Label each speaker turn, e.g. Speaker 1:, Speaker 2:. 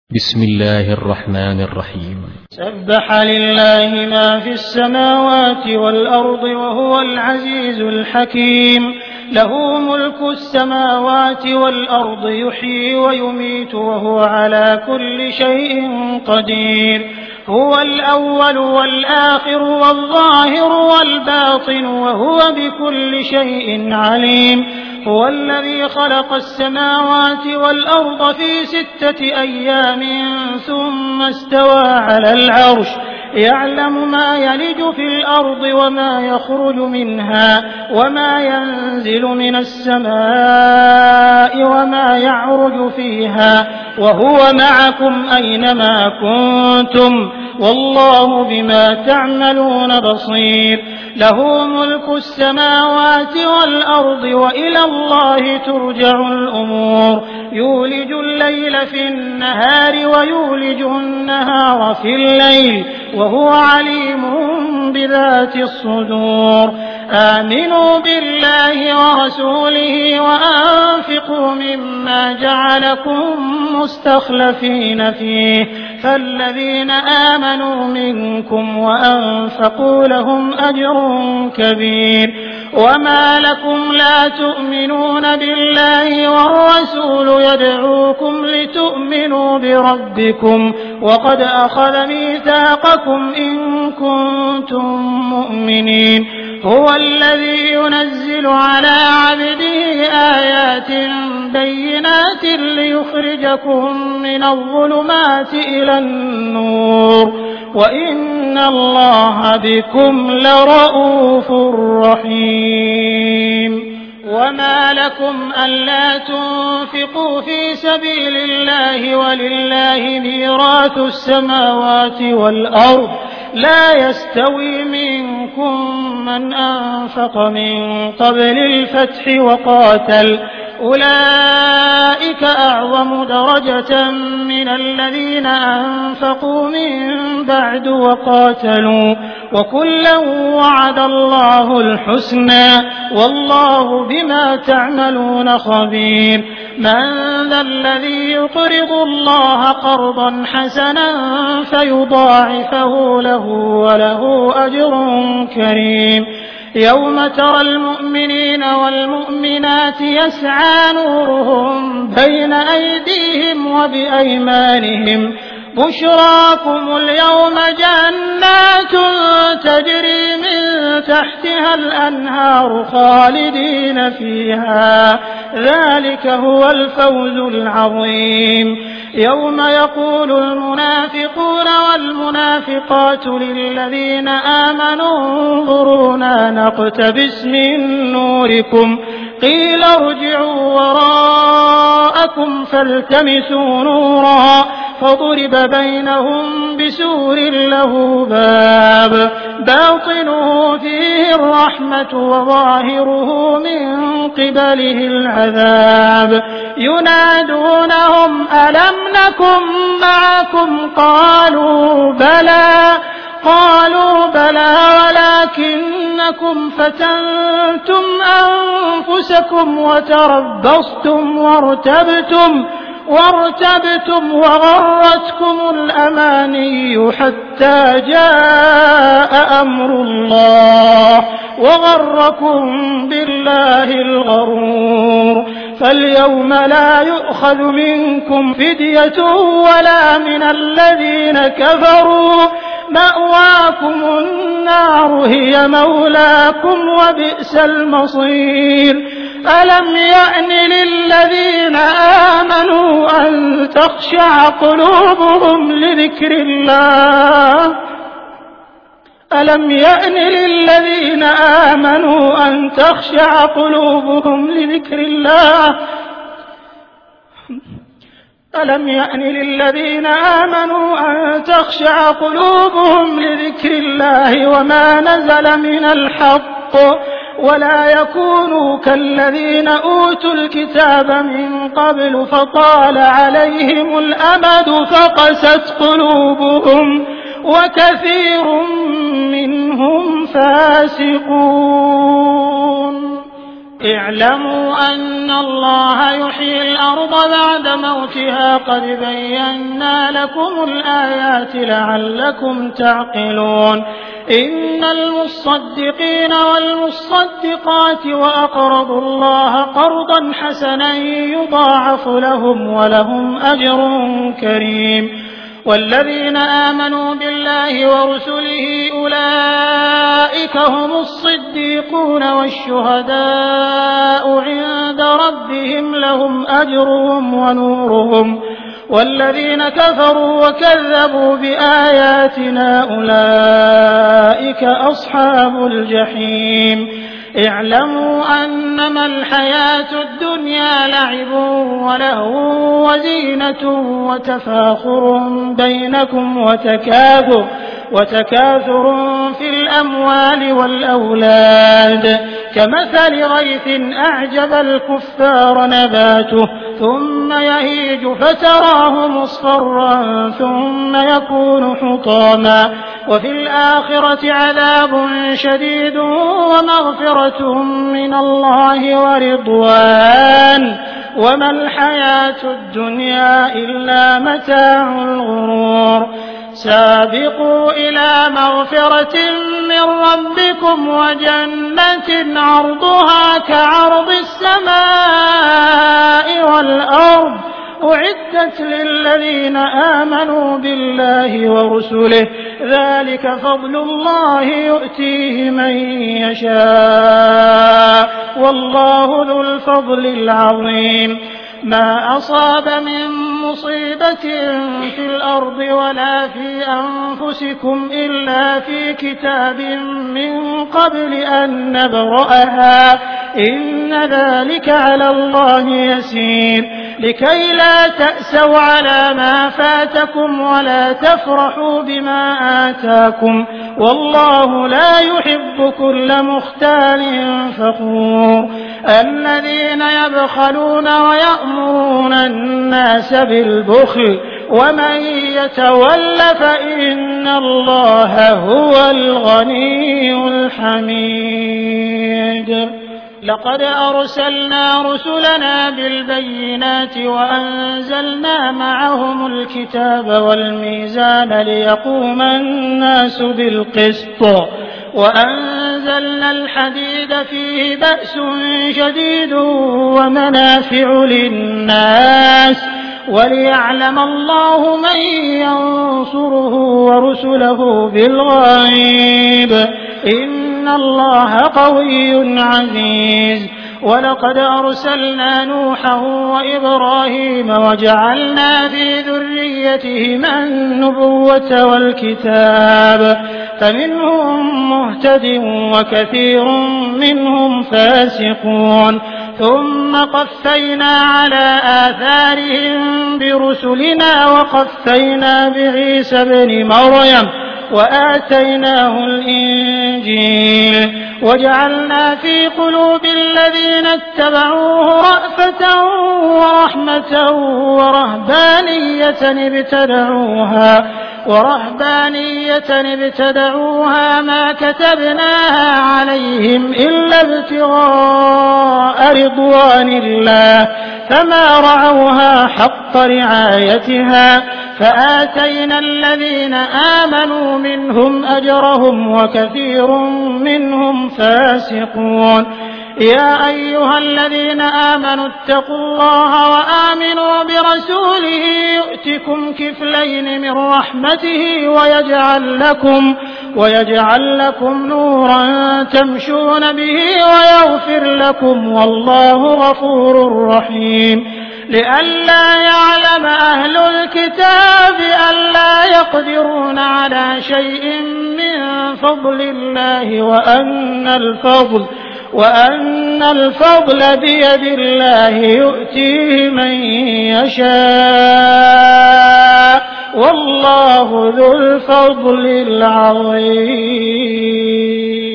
Speaker 1: بسم الله الرحمن الرحيم.
Speaker 2: سبح لله ما في السماوات والأرض وهو العزيز الحكيم. له ملك السماوات والأرض يحيي ويميت وهو على كل شيء قدير. هو الأول والآخر والظاهر والباطن وهو بكل شيء عليم. هو الذي خلق السماوات والأرض في 6 أيام ثم استوى على العرش يعلم ما يلج في الأرض وما يخرج منها وما ينزل من السماء وما يعرج فيها وهو معكم أينما كنتم والله بما تعملون بصير. له ملك السماوات والأرض وإلى الله ترجع الأمور. يولج الليل في النهار ويولج النهار في الليل وهو عليم بذات الصدور. آمنوا بالله ورسوله وأنفقوا مما جعلكم مستخلفين فيه فالذين آمنوا منكم وأنفقوا لهم أجر كبير. وما لكم لا تؤمنون بالله والرسول يدعوكم لتؤمنوا بربكم وقد أخذ ميثاقكم إن كنتم مؤمنين. هو الذي ينزل على عبده آيات بينات ليخرجكم من الظلمات إلى النور وإن الله بكم لرءوف رحيم. وما لكم ألا تنفقوا في سبيل الله ولله ميراث السماوات والأرض لا يستوي منكم من أنفق من قبل الفتح وقاتل أولئك أعظم درجة من الذين أنفقوا من بعد وقاتلوا وكلا وعد الله الحسنى والله بما تعملون خبير. من ذا الذي يقرض الله قرضا حسنا فيضاعفه له وله أجر كريم. يوم ترى المؤمنين والمؤمنات يسعى نورهم بين أيديهم وبأيمانهم بشراكم اليوم جنات تجري من تحتها الأنهار خالدين فيها ذلك هو الفوز العظيم. يوم يقول المنافقون والمنافقات للذين آمنوا انظرونا نقتبس من نوركم قيل ارجعوا وراءكم فالتمسوا نورا فضرب بينهم بسور له باب باطنه فيه الرحمة وظاهره من قبله العذاب. ينادونهم ألم نكن معكم قالوا بلى ولكنكم فتنتم أنفسكم وتربصتم وارتبتم وغرتكم الأماني حتى جاء أمر الله وغركم بالله الغرور. فاليوم لا يؤخذ منكم فدية ولا من الذين كفروا مأواكم النار هي مولاكم وبئس المصير. ألم يأن للذين آمنوا أن تخشع قلوبهم لذكر الله ألم يأن للذين آمنوا أن تخشع قلوبهم لذكر الله ألم يأن للذين آمنوا أن تخشع قلوبهم لذكر الله وما نزل من الحق ولا يكونوا كالذين أوتوا الكتاب من قبل فطال عليهم الأمد فقست قلوبهم وكثير منهم فاسقون. اعلموا أن الله يحيي الأرض بعد موتها قد بينا لكم الآيات لعلكم تعقلون إن المصدقين والمصدقات وأقرضوا الله قرضا حسنا يضاعف لهم ولهم أجر كريم والذين آمنوا بالله ورسله أولئك هم الصديقون والشهداء عند ربهم لهم أجرهم ونورهم والذين كفروا وكذبوا بآياتنا أولئك أصحاب الجحيم اعلموا أنما الحياة الدنيا لعب ولهو وزينة وتفاخر بينكم وتكاثر في الأموال والأولاد كمثل غيث أعجب الكفار نباته ثم يهيج فتراه مصفرا ثم يكون حطاما وفي الآخرة عذاب شديد ومغفرة من الله ورضوان وما الحياة الدنيا إلا متاع الغرور سابقوا إلى مغفرة من ربكم وجنة عرضها كعرض السماء والأرض أعدت للذين آمنوا بالله ورسله ذلك فضل الله يؤتيه من يشاء والله ذو الفضل العظيم ما أصاب من مصيبة في الأرض ولا في أنفسكم إلا في كتاب من قبل أن نبرأها إن ذلك على الله يسير لكي لا تأسوا على ما فاتكم ولا تفرحوا بما آتاكم والله لا يحب كل مختال فخور الذين يبخلون ويأمرون الناس بالبخل ومن يتول فإن الله هو الغني الحميد لقد أرسلنا رسلنا بالبينات وأنزلنا معهم الكتاب والميزان ليقوم الناس بالقسط وأنزلنا الحديد فيه بأس شديد ومنافع للناس وليعلم الله من ينصره ورسله بالغيب إن الله قوي عزيز ولقد أرسلنا نوحا وإبراهيم وجعلنا في ذريتهما النبوة والكتاب فمنهم مهتد وكثير منهم فاسقون ثم قفينا على آثارهم برسلنا وقفينا بعيسى ابن مريم وآتيناه الإنجيل وجعلنا في قلوب الذين اتبعوه رأفة ورحمة ورهبانية ابتدعوها ما كتبناها عليهم إلا ابتغاء رضوان الله فما رعوها حق رعايتها فآتينا الذين آمنوا منهم أجرهم وكثير منهم فاسقون يا أيها الذين آمنوا اتقوا الله وآمنوا برسوله يؤتكم كفلين من رحمته ويجعل لكم نورا تمشون به ويغفر لكم والله غفور رحيم لئلا يعلم أهل الكتاب ألا يقدرون على شيء من فضل الله وأن الفضل بيد الله يؤتيه من يشاء والله ذو الفضل العظيم